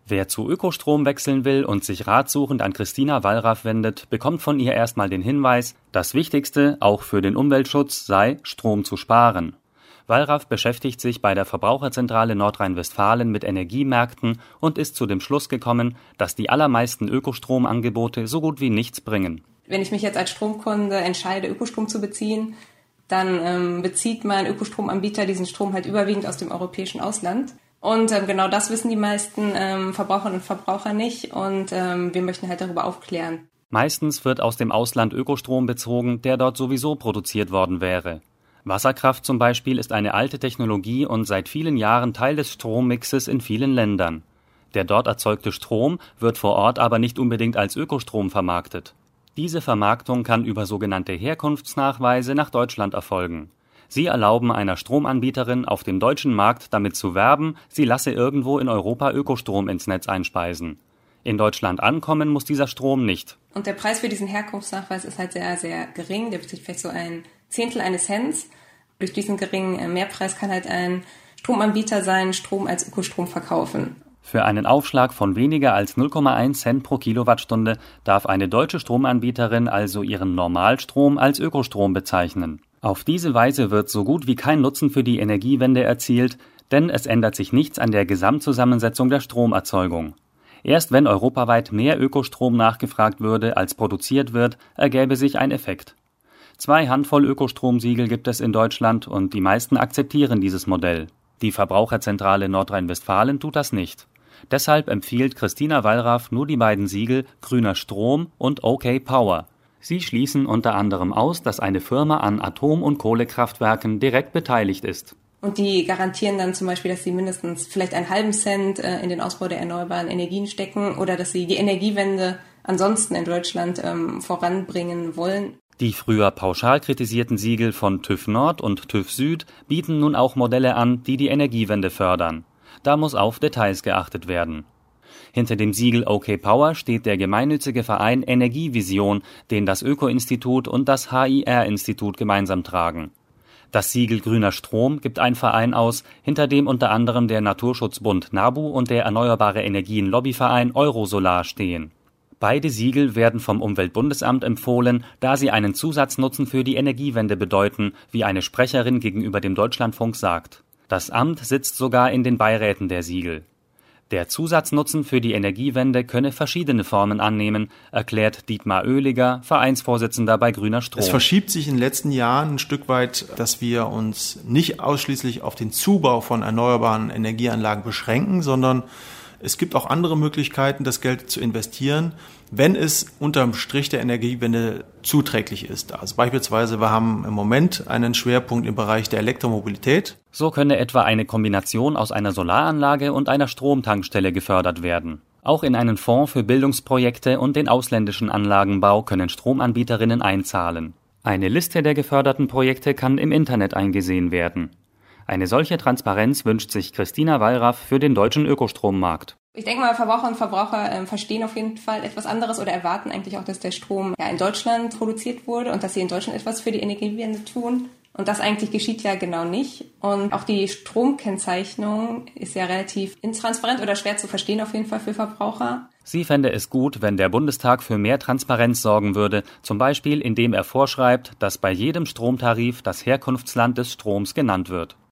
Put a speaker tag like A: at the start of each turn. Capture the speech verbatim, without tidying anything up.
A: Wer zu Ökostrom wechseln will und sich ratsuchend an Christina Wallraff wendet, bekommt von ihr erstmal den Hinweis, das Wichtigste, auch für den Umweltschutz, sei, Strom zu sparen. Wallraff beschäftigt sich bei der Verbraucherzentrale Nordrhein-Westfalen mit Energiemärkten und ist zu dem Schluss gekommen, dass die allermeisten Ökostromangebote so gut wie nichts bringen.
B: Wenn ich mich jetzt als Stromkunde entscheide, Ökostrom zu beziehen, dann ähm, bezieht mein Ökostromanbieter diesen Strom halt überwiegend aus dem europäischen Ausland. Und ähm, genau das wissen die meisten ähm, Verbraucherinnen und Verbraucher nicht und ähm, wir möchten halt darüber aufklären.
A: Meistens wird aus dem Ausland Ökostrom bezogen, der dort sowieso produziert worden wäre. Wasserkraft zum Beispiel ist eine alte Technologie und seit vielen Jahren Teil des Strommixes in vielen Ländern. Der dort erzeugte Strom wird vor Ort aber nicht unbedingt als Ökostrom vermarktet. Diese Vermarktung kann über sogenannte Herkunftsnachweise nach Deutschland erfolgen. Sie erlauben einer Stromanbieterin auf dem deutschen Markt damit zu werben, sie lasse irgendwo in Europa Ökostrom ins Netz einspeisen. In Deutschland ankommen muss dieser Strom nicht.
B: Und der Preis für diesen Herkunftsnachweis ist halt sehr, sehr gering. Der beträgt vielleicht so ein Zehntel eines Cents. Durch diesen geringen Mehrpreis kann halt ein Stromanbieter seinen Strom als Ökostrom verkaufen.
A: Für einen Aufschlag von weniger als null Komma eins Cent pro Kilowattstunde darf eine deutsche Stromanbieterin also ihren Normalstrom als Ökostrom bezeichnen. Auf diese Weise wird so gut wie kein Nutzen für die Energiewende erzielt, denn es ändert sich nichts an der Gesamtzusammensetzung der Stromerzeugung. Erst wenn europaweit mehr Ökostrom nachgefragt würde, als produziert wird, ergäbe sich ein Effekt. Zwei Handvoll Ökostromsiegel gibt es in Deutschland und die meisten akzeptieren dieses Modell. Die Verbraucherzentrale Nordrhein-Westfalen tut das nicht. Deshalb empfiehlt Christina Wallraff nur die beiden Siegel Grüner Strom und OK Power. Sie schließen unter anderem aus, dass eine Firma an Atom- und Kohlekraftwerken direkt beteiligt ist.
B: Und die garantieren dann zum Beispiel, dass sie mindestens vielleicht einen halben Cent äh, in den Ausbau der erneuerbaren Energien stecken oder dass sie die Energiewende ansonsten in Deutschland ähm, voranbringen wollen.
A: Die früher pauschal kritisierten Siegel von TÜV Nord und TÜV Süd bieten nun auch Modelle an, die die Energiewende fördern. Da muss auf Details geachtet werden. Hinter dem Siegel OK Power steht der gemeinnützige Verein Energievision, den das Öko-Institut und das H I R-Institut gemeinsam tragen. Das Siegel Grüner Strom gibt ein Verein aus, hinter dem unter anderem der Naturschutzbund NABU und der Erneuerbare Energien Lobbyverein Eurosolar stehen. Beide Siegel werden vom Umweltbundesamt empfohlen, da sie einen Zusatznutzen für die Energiewende bedeuten, wie eine Sprecherin gegenüber dem Deutschlandfunk sagt. Das Amt sitzt sogar in den Beiräten der Siegel. Der Zusatznutzen für die Energiewende könne verschiedene Formen annehmen, erklärt Dietmar Oehliger, Vereinsvorsitzender bei Grüner Strom.
C: Es verschiebt sich in den letzten Jahren ein Stück weit, dass wir uns nicht ausschließlich auf den Zubau von erneuerbaren Energieanlagen beschränken, sondern es gibt auch andere Möglichkeiten, das Geld zu investieren, wenn es unterm Strich der Energiewende zuträglich ist. Also beispielsweise, wir haben im Moment einen Schwerpunkt im Bereich der Elektromobilität.
A: So könne etwa eine Kombination aus einer Solaranlage und einer Stromtankstelle gefördert werden. Auch in einen Fonds für Bildungsprojekte und den ausländischen Anlagenbau können Stromanbieterinnen einzahlen. Eine Liste der geförderten Projekte kann im Internet eingesehen werden. Eine solche Transparenz wünscht sich Christina Wallraff für den deutschen Ökostrommarkt.
B: Ich denke mal, Verbraucher und Verbraucher äh, verstehen auf jeden Fall etwas anderes oder erwarten eigentlich auch, dass der Strom ja in Deutschland produziert wurde und dass sie in Deutschland etwas für die Energiewende tun. Und das eigentlich geschieht ja genau nicht. Und auch die Stromkennzeichnung ist ja relativ intransparent oder schwer zu verstehen auf jeden Fall für Verbraucher.
A: Sie fände es gut, wenn der Bundestag für mehr Transparenz sorgen würde, zum Beispiel indem er vorschreibt, dass bei jedem Stromtarif das Herkunftsland des Stroms genannt wird.